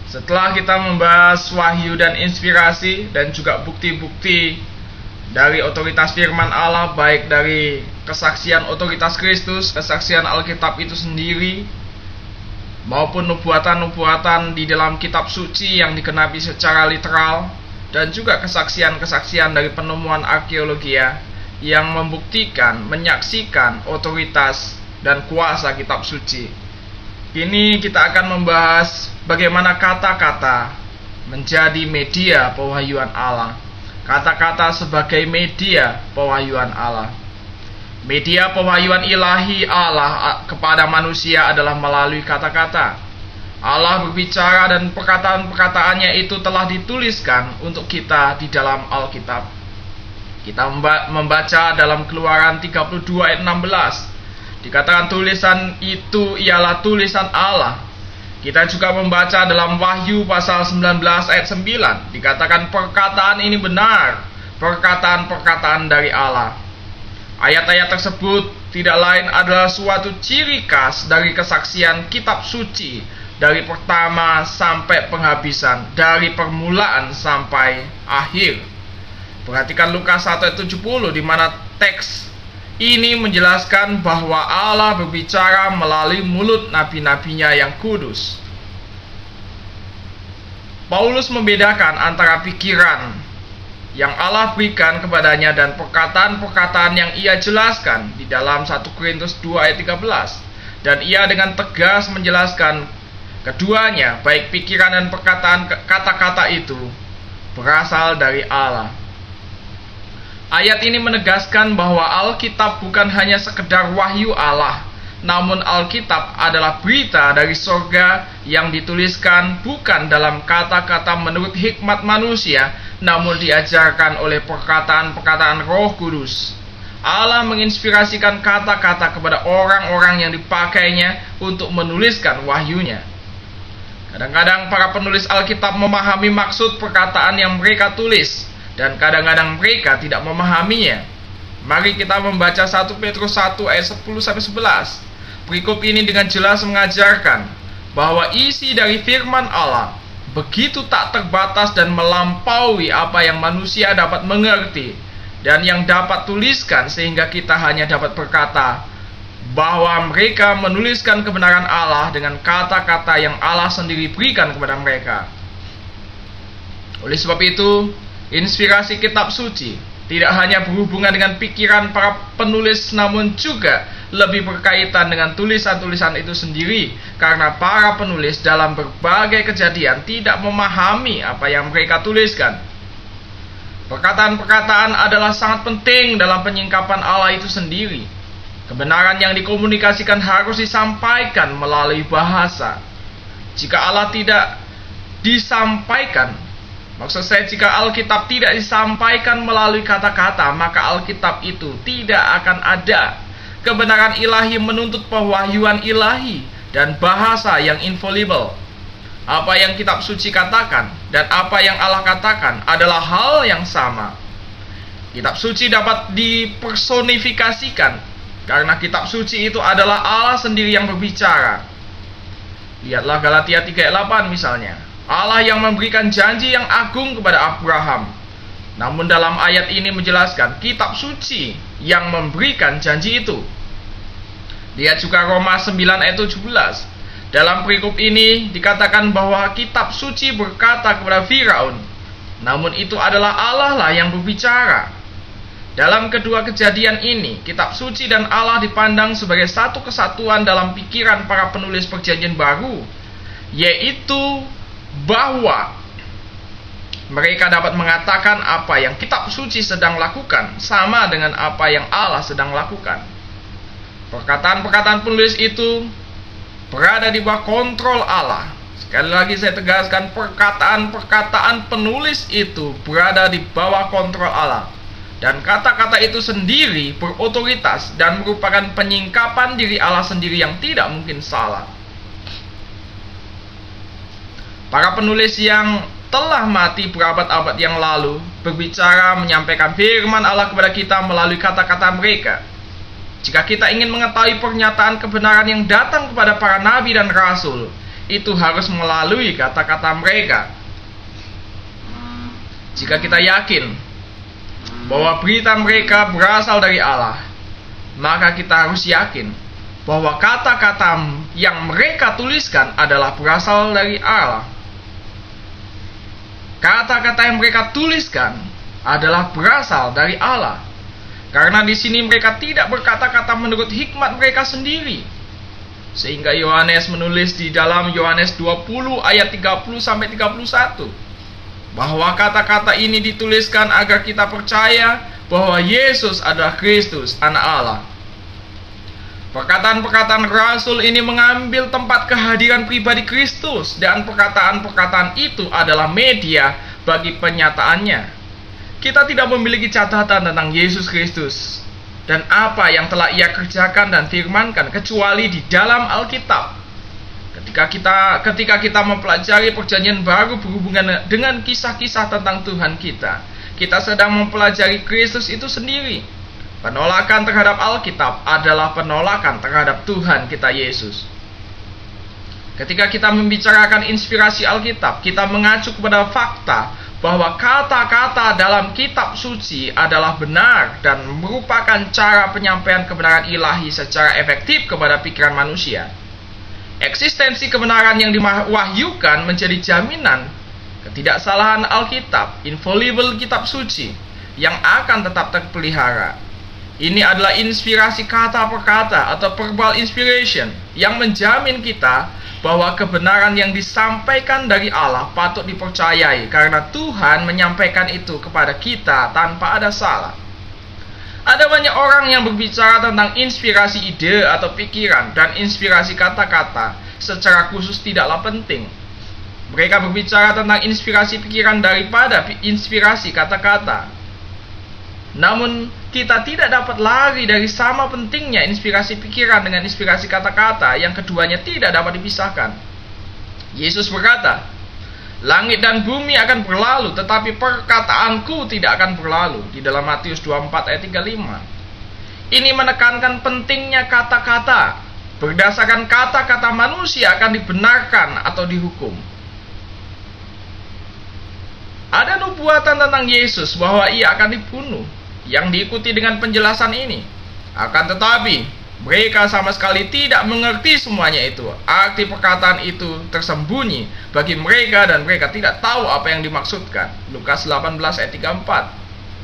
Setelah kita membahas wahyu dan inspirasi dan juga bukti-bukti dari otoritas firman Allah, baik dari kesaksian otoritas Kristus, kesaksian Alkitab itu sendiri, maupun nubuatan-nubuatan di dalam kitab suci yang dikenapi secara literal, dan juga kesaksian-kesaksian dari penemuan arkeologia yang membuktikan, menyaksikan otoritas dan kuasa kitab suci. Kini kita akan membahas bagaimana kata-kata menjadi media pewahyuan Allah. Kata-kata sebagai media pewahyuan Allah. Media pewahyuan ilahi Allah kepada manusia adalah melalui kata-kata. Allah berbicara dan perkataan-perkataannya itu telah dituliskan untuk kita di dalam Alkitab. Kita membaca dalam Keluaran 32 ayat 16. Dikatakan tulisan itu ialah tulisan Allah. Kita juga membaca dalam Wahyu pasal 19 ayat 9. Dikatakan perkataan ini benar, perkataan-perkataan dari Allah. Ayat-ayat tersebut tidak lain adalah suatu ciri khas dari kesaksian kitab suci, dari pertama sampai penghabisan, dari permulaan sampai akhir. Perhatikan Lukas 1 ayat 70, di mana teks ini menjelaskan bahwa Allah berbicara melalui mulut nabi-nabinya yang kudus. Paulus membedakan antara pikiran yang Allah berikan kepadanya dan perkataan-perkataan yang ia jelaskan di dalam 1 Korintus 2 ayat 13. Dan ia dengan tegas menjelaskan keduanya, baik pikiran dan perkataan kata-kata itu berasal dari Allah. Ayat ini menegaskan bahwa Alkitab bukan hanya sekedar wahyu Allah, namun Alkitab adalah berita dari sorga yang dituliskan bukan dalam kata-kata menurut hikmat manusia, namun diajarkan oleh perkataan-perkataan Roh Kudus. Allah menginspirasikan kata-kata kepada orang-orang yang dipakainya untuk menuliskan wahyunya. Kadang-kadang para penulis Alkitab memahami maksud perkataan yang mereka tulis, dan kadang-kadang mereka tidak memahaminya. Mari kita membaca 1 Petrus 1 ayat 10-11. Perikop ini dengan jelas mengajarkan bahwa isi dari firman Allah begitu tak terbatas dan melampaui apa yang manusia dapat mengerti dan yang dapat tuliskan, sehingga kita hanya dapat berkata bahwa mereka menuliskan kebenaran Allah dengan kata-kata yang Allah sendiri berikan kepada mereka. Oleh sebab itu, inspirasi kitab suci tidak hanya berhubungan dengan pikiran para penulis, namun juga lebih berkaitan dengan tulisan-tulisan itu sendiri, karena para penulis dalam berbagai kejadian tidak memahami apa yang mereka tuliskan. Perkataan-perkataan adalah sangat penting dalam penyingkapan Allah itu sendiri. Kebenaran yang dikomunikasikan harus disampaikan melalui bahasa. Jika Allah tidak disampaikan, maksud saya, jika Alkitab tidak disampaikan melalui kata-kata, maka Alkitab itu tidak akan ada. Kebenaran ilahi menuntut pewahyuan ilahi dan bahasa yang infallible. Apa yang kitab suci katakan dan apa yang Allah katakan adalah hal yang sama. Kitab suci dapat dipersonifikasikan karena kitab suci itu adalah Allah sendiri yang berbicara. Lihatlah Galatia 3 ayat 8 misalnya. Allah yang memberikan janji yang agung kepada Abraham. Namun dalam ayat ini menjelaskan kitab suci yang memberikan janji itu. Lihat juga Roma 9 ayat 17. Dalam perikop ini dikatakan bahwa kitab suci berkata kepada Firaun, namun itu adalah Allah lah yang berbicara. Dalam kedua kejadian ini, kitab suci dan Allah dipandang sebagai satu kesatuan dalam pikiran para penulis Perjanjian Baru, yaitu bahwa mereka dapat mengatakan apa yang kitab suci sedang lakukan sama dengan apa yang Allah sedang lakukan. Perkataan-perkataan penulis itu berada di bawah kontrol Allah. Sekali lagi saya tegaskan, perkataan-perkataan penulis itu berada di bawah kontrol Allah. Dan kata-kata itu sendiri berotoritas dan merupakan penyingkapan diri Allah sendiri yang tidak mungkin salah. Para penulis yang telah mati berabad-abad yang lalu berbicara menyampaikan firman Allah kepada kita melalui kata-kata mereka. Jika kita ingin mengetahui pernyataan kebenaran yang datang kepada para nabi dan rasul, itu harus melalui kata-kata mereka. Jika kita yakin bahwa berita mereka berasal dari Allah, maka kita harus yakin bahwa kata-kata yang mereka tuliskan adalah berasal dari Allah. Kata-kata yang mereka tuliskan adalah berasal dari Allah. Karena di sini mereka tidak berkata-kata menurut hikmat mereka sendiri. Sehingga Yohanes menulis di dalam Yohanes 20 ayat 30 sampai 31 bahwa kata-kata ini dituliskan agar kita percaya bahwa Yesus adalah Kristus, Anak Allah. Perkataan-perkataan Rasul ini mengambil tempat kehadiran pribadi Kristus, dan perkataan-perkataan itu adalah media bagi penyataannya. Kita tidak memiliki catatan tentang Yesus Kristus dan apa yang telah Ia kerjakan dan firmankan kecuali di dalam Alkitab. Ketika kita mempelajari perjanjian baru berhubungan dengan kisah-kisah tentang Tuhan kita sedang mempelajari Kristus itu sendiri. Penolakan terhadap Alkitab adalah penolakan terhadap Tuhan kita Yesus. Ketika kita membicarakan inspirasi Alkitab, kita mengacu kepada fakta bahwa kata-kata dalam kitab suci adalah benar dan merupakan cara penyampaian kebenaran ilahi secara efektif kepada pikiran manusia. Eksistensi kebenaran yang diwahyukan menjadi jaminan ketidaksalahan Alkitab, infallible kitab suci, yang akan tetap terpelihara. Ini adalah inspirasi kata per kata atau verbal inspiration yang menjamin kita bahwa kebenaran yang disampaikan dari Allah patut dipercayai karena Tuhan menyampaikan itu kepada kita tanpa ada salah. Ada banyak orang yang berbicara tentang inspirasi ide atau pikiran dan inspirasi kata-kata secara khusus tidaklah penting. Mereka berbicara tentang inspirasi pikiran daripada inspirasi kata-kata. Namun kita tidak dapat lari dari sama pentingnya inspirasi pikiran dengan inspirasi kata-kata yang keduanya tidak dapat dipisahkan. Yesus berkata, "Langit dan bumi akan berlalu, tetapi perkataanku tidak akan berlalu," di dalam Matius 24 ayat 35. Ini menekankan pentingnya kata-kata. Berdasarkan kata-kata manusia akan dibenarkan atau dihukum. Ada nubuatan tentang Yesus bahwa Ia akan dibunuh yang diikuti dengan penjelasan ini. Akan tetapi mereka sama sekali tidak mengerti semuanya itu. Arti perkataan itu tersembunyi bagi mereka dan mereka tidak tahu apa yang dimaksudkan. Lukas 18 ayat 34.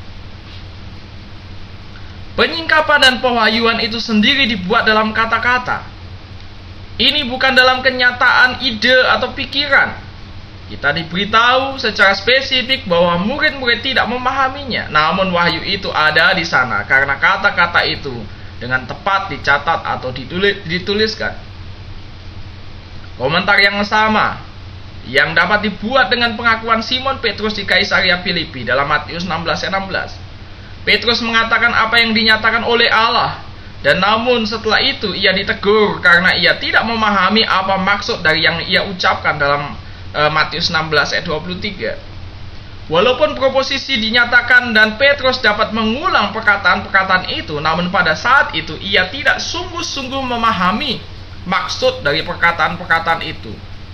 Penyingkapan dan pewahyuan itu sendiri dibuat dalam kata-kata. Ini bukan dalam kenyataan ide atau pikiran. Kita diberitahu secara spesifik bahwa murid-murid tidak memahaminya. Namun wahyu itu ada di sana karena kata-kata itu dengan tepat dicatat atau dituliskan. Komentar yang sama yang dapat dibuat dengan pengakuan Simon Petrus di Kaisaria Filipi dalam Matius 16 ayat 16. Petrus mengatakan apa yang dinyatakan oleh Allah, dan namun setelah itu ia ditegur karena ia tidak memahami apa maksud dari yang ia ucapkan dalam Matius 16 ayat 23. Walaupun proposisi dinyatakan dan Petrus dapat mengulang perkataan-perkataan itu, namun pada saat itu ia tidak sungguh-sungguh memahami maksud dari perkataan-perkataan itu.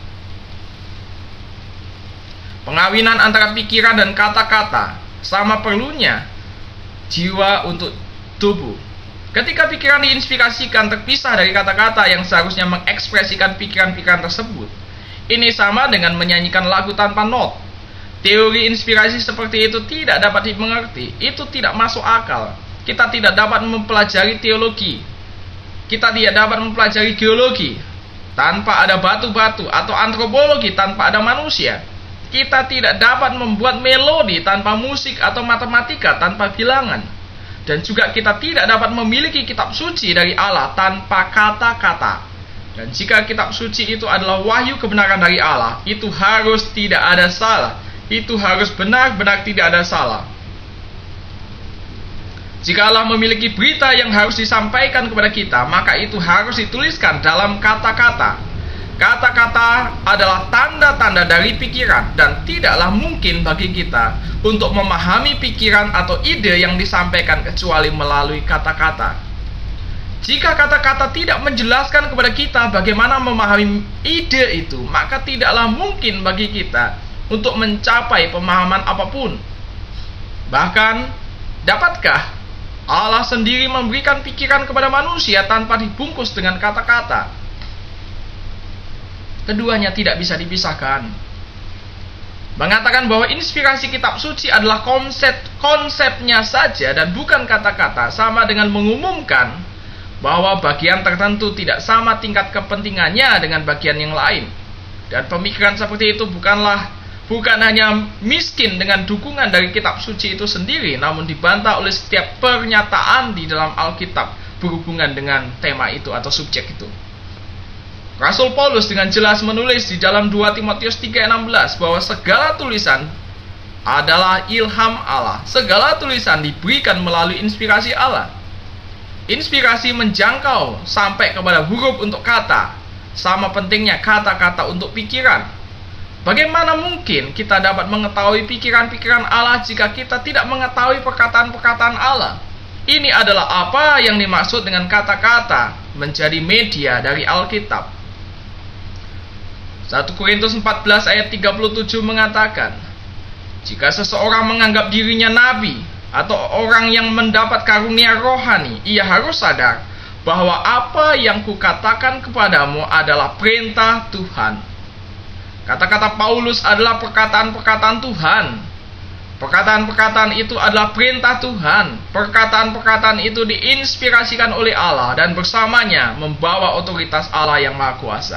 Pengawinan antara pikiran dan kata-kata sama perlunya jiwa untuk tubuh. Ketika pikiran diinspirasikan terpisah dari kata-kata yang seharusnya mengekspresikan pikiran-pikiran tersebut, ini sama dengan menyanyikan lagu tanpa not. Teori inspirasi seperti itu tidak dapat dimengerti. Itu tidak masuk akal. Kita tidak dapat mempelajari teologi. Kita tidak dapat mempelajari geologi tanpa ada batu-batu, atau antropologi tanpa ada manusia. Kita tidak dapat membuat melodi tanpa musik, atau matematika tanpa bilangan. Dan juga kita tidak dapat memiliki kitab suci dari Allah tanpa kata-kata. Dan jika kitab suci itu adalah wahyu kebenaran dari Allah, itu harus tidak ada salah. Itu harus benar-benar tidak ada salah. Jika Allah memiliki berita yang harus disampaikan kepada kita, maka itu harus dituliskan dalam kata-kata. Kata-kata adalah tanda-tanda dari pikiran, dan tidaklah mungkin bagi kita untuk memahami pikiran atau ide yang disampaikan kecuali melalui kata-kata. Jika kata-kata tidak menjelaskan kepada kita bagaimana memahami ide itu, maka tidaklah mungkin bagi kita untuk mencapai pemahaman apapun. Bahkan, dapatkah Allah sendiri memberikan pikiran kepada manusia tanpa dibungkus dengan kata-kata? Keduanya tidak bisa dipisahkan. Mengatakan bahwa inspirasi kitab suci adalah konsepnya saja dan bukan kata-kata, sama dengan mengumumkan bahwa bagian tertentu tidak sama tingkat kepentingannya dengan bagian yang lain. Dan pemikiran seperti itu bukan hanya miskin dengan dukungan dari kitab suci itu sendiri, namun dibantah oleh setiap pernyataan di dalam Alkitab berhubungan dengan tema itu atau subjek itu. Rasul Paulus dengan jelas menulis di dalam 2 Timotius 3:16 bahwa segala tulisan adalah ilham Allah. Segala tulisan diberikan melalui inspirasi Allah. Inspirasi menjangkau sampai kepada huruf untuk kata, sama pentingnya kata-kata untuk pikiran. Bagaimana mungkin kita dapat mengetahui pikiran-pikiran Allah jika kita tidak mengetahui perkataan-perkataan Allah? Ini adalah apa yang dimaksud dengan kata-kata menjadi media dari Alkitab. 1 Korintus 14 ayat 37 mengatakan, jika seseorang menganggap dirinya nabi atau orang yang mendapat karunia rohani, ia harus sadar bahwa apa yang kukatakan kepadamu adalah perintah Tuhan. Kata-kata Paulus adalah perkataan-perkataan Tuhan. Perkataan-perkataan itu adalah perintah Tuhan. Perkataan-perkataan itu diinspirasikan oleh Allah dan bersamanya membawa otoritas Allah yang Maha Kuasa.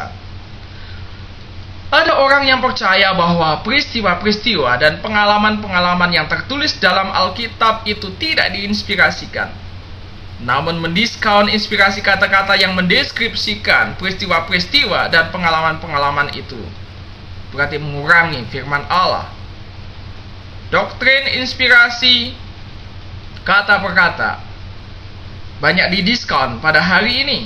Ada orang yang percaya bahwa peristiwa-peristiwa dan pengalaman-pengalaman yang tertulis dalam Alkitab itu tidak diinspirasikan, namun mendiskon inspirasi kata-kata yang mendeskripsikan peristiwa-peristiwa dan pengalaman-pengalaman itu. Berarti mengurangi firman Allah. Doktrin inspirasi kata per kata banyak didiskon pada hari ini.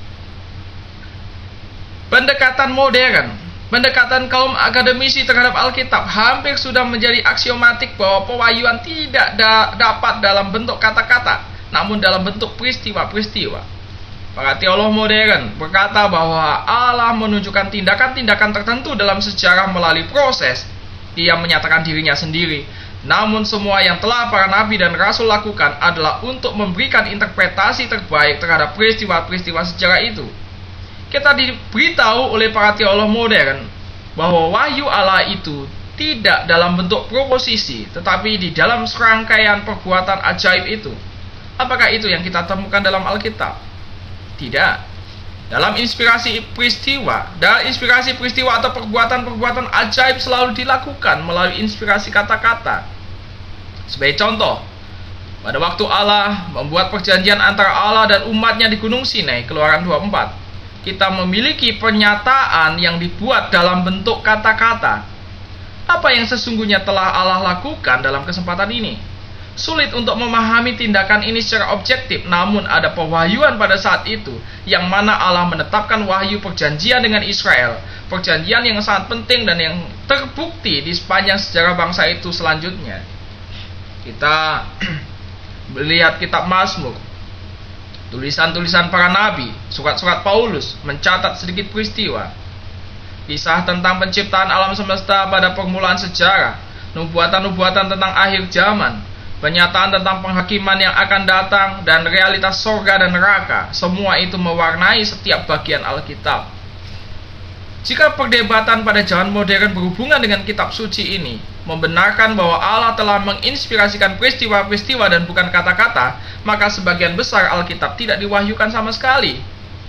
Pendekatan modern, pendekatan kaum akademisi terhadap Alkitab hampir sudah menjadi aksiomatik bahwa pewahyuan tidak dapat dalam bentuk kata-kata, namun dalam bentuk peristiwa-peristiwa. Para teolog modern berkata bahwa Allah menunjukkan tindakan-tindakan tertentu dalam sejarah melalui proses. Dia menyatakan dirinya sendiri. Namun semua yang telah para nabi dan rasul lakukan adalah untuk memberikan interpretasi terbaik terhadap peristiwa-peristiwa sejarah itu. Kita diberitahu oleh para teolog modern bahwa wahyu Allah itu tidak dalam bentuk proposisi, tetapi di dalam serangkaian perbuatan ajaib itu. Apakah itu yang kita temukan dalam Alkitab? Tidak. Dalam inspirasi peristiwa atau perbuatan-perbuatan ajaib selalu dilakukan melalui inspirasi kata-kata. Sebagai contoh, pada waktu Allah membuat perjanjian antara Allah dan umatnya di Gunung Sinai, Keluaran 24, kita memiliki pernyataan yang dibuat dalam bentuk kata-kata. Apa yang sesungguhnya telah Allah lakukan dalam kesempatan ini? Sulit untuk memahami tindakan ini secara objektif, namun ada pewahyuan pada saat itu, yang mana Allah menetapkan wahyu perjanjian dengan Israel, perjanjian yang sangat penting dan yang terbukti di sepanjang sejarah bangsa itu selanjutnya. Kita melihat kitab Mazmur, tulisan-tulisan para nabi, surat-surat Paulus mencatat sedikit peristiwa, kisah tentang penciptaan alam semesta pada permulaan sejarah, nubuatan-nubuatan tentang akhir zaman, penyataan tentang penghakiman yang akan datang, dan realitas sorga dan neraka. Semua itu mewarnai setiap bagian Alkitab. Jika perdebatan pada zaman modern berhubungan dengan kitab suci ini membenarkan bahwa Allah telah menginspirasikan peristiwa-peristiwa dan bukan kata-kata, maka sebagian besar Alkitab tidak diwahyukan sama sekali.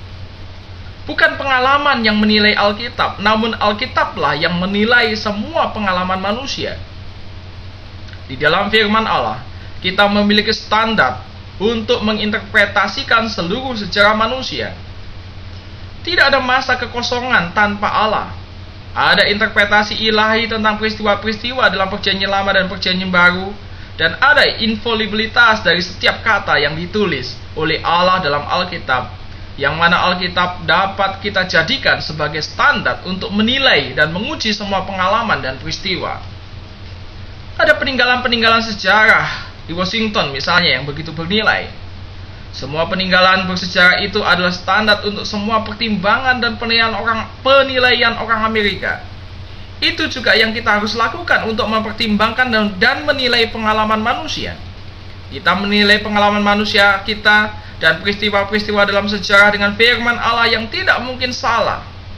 Bukan pengalaman yang menilai Alkitab, namun Alkitablah yang menilai semua pengalaman manusia. Di dalam firman Allah, kita memiliki standar untuk menginterpretasikan seluruh sejarah manusia. Tidak ada masa kekosongan tanpa Allah. Ada interpretasi ilahi tentang peristiwa-peristiwa dalam perjanjian lama dan perjanjian baru, dan ada infalibilitas dari setiap kata yang ditulis oleh Allah dalam Alkitab, yang mana Alkitab dapat kita jadikan sebagai standar untuk menilai dan menguji semua pengalaman dan peristiwa. Ada peninggalan-peninggalan sejarah di Washington misalnya yang begitu bernilai. Semua peninggalan bersejarah itu adalah standar untuk semua pertimbangan dan penilaian orang Amerika. Itu juga yang kita harus lakukan untuk mempertimbangkan dan menilai pengalaman manusia. Kita menilai pengalaman manusia kita dan peristiwa-peristiwa dalam sejarah dengan firman Allah yang tidak mungkin salah.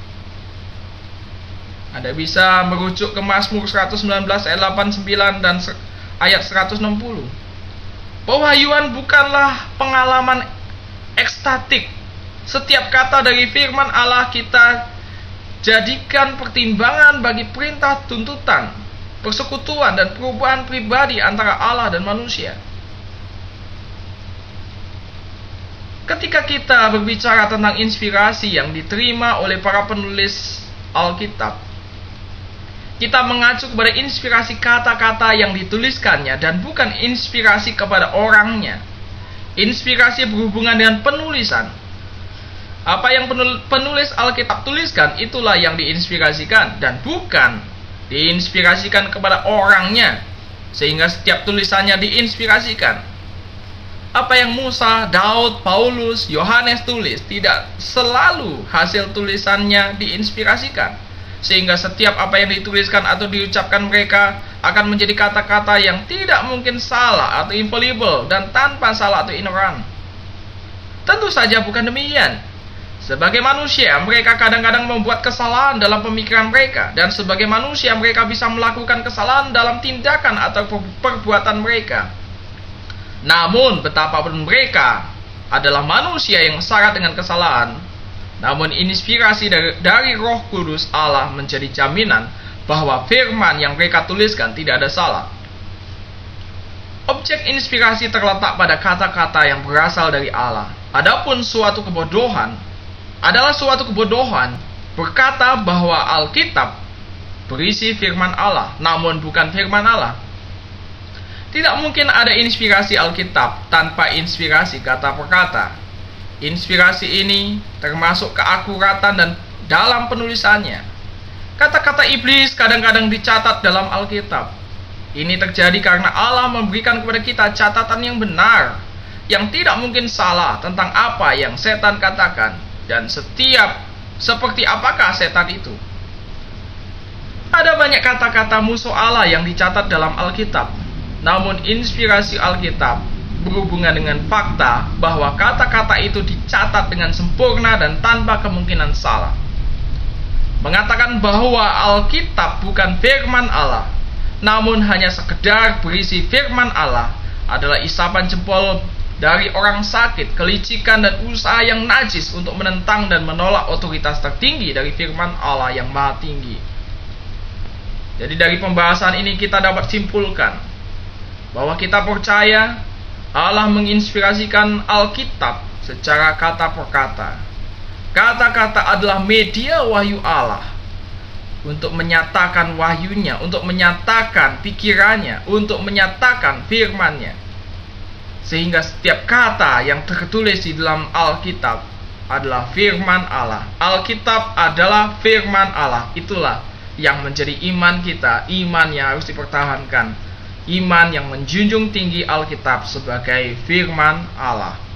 Anda bisa merujuk ke Mazmur 119 ayat 89 dan ayat 160. Pewahyuan bukanlah pengalaman ekstatik. Setiap kata dari firman Allah kita jadikan pertimbangan bagi perintah, tuntutan, persekutuan, dan perubahan pribadi antara Allah dan manusia. Ketika kita berbicara tentang inspirasi yang diterima oleh para penulis Alkitab, kita mengacu kepada inspirasi kata-kata yang dituliskannya dan bukan inspirasi kepada orangnya. Inspirasi berhubungan dengan penulisan. Apa yang penulis Alkitab tuliskan, itulah yang diinspirasikan dan bukan diinspirasikan kepada orangnya, sehingga setiap tulisannya diinspirasikan. Apa yang Musa, Daud, Paulus, Yohanes tulis tidak selalu hasil tulisannya diinspirasikan, sehingga setiap apa yang dituliskan atau diucapkan mereka akan menjadi kata-kata yang tidak mungkin salah atau infallible dan tanpa salah atau ignoran. Tentu saja bukan demikian. Sebagai manusia, mereka kadang-kadang membuat kesalahan dalam pemikiran mereka, dan sebagai manusia mereka bisa melakukan kesalahan dalam tindakan atau perbuatan mereka. Namun betapapun mereka adalah manusia yang syarat dengan kesalahan, namun inspirasi dari Roh Kudus Allah menjadi jaminan bahwa firman yang mereka tuliskan tidak ada salah. Objek inspirasi terletak pada kata-kata yang berasal dari Allah. Adapun suatu kebodohan adalah suatu kebodohan berkata bahwa Alkitab berisi firman Allah, namun bukan firman Allah. Tidak mungkin ada inspirasi Alkitab tanpa inspirasi kata per kata. Inspirasi ini termasuk keakuratan dan dalam penulisannya. Kata-kata iblis kadang-kadang dicatat dalam Alkitab. Ini terjadi karena Allah memberikan kepada kita catatan yang benar, yang tidak mungkin salah tentang apa yang setan katakan, dan seperti apakah setan itu. Ada banyak kata-kata musuh Allah yang dicatat dalam Alkitab, namun inspirasi Alkitab berhubungan dengan fakta bahwa kata-kata itu dicatat dengan sempurna dan tanpa kemungkinan salah. Mengatakan bahwa Alkitab bukan firman Allah, namun hanya sekedar berisi firman Allah, adalah isapan jempol dari orang sakit, kelicikan, dan usaha yang najis untuk menentang dan menolak otoritas tertinggi dari firman Allah yang maha tinggi. Jadi dari pembahasan ini kita dapat simpulkan bahwa kita percaya Allah menginspirasikan Alkitab secara kata per kata. Kata-kata adalah media wahyu Allah untuk menyatakan wahyunya, untuk menyatakan pikirannya, untuk menyatakan firman-Nya. Sehingga setiap kata yang tertulis di dalam Alkitab adalah firman Allah. Alkitab adalah firman Allah. Itulah yang menjadi iman kita, iman yang harus dipertahankan, iman yang menjunjung tinggi Alkitab sebagai firman Allah.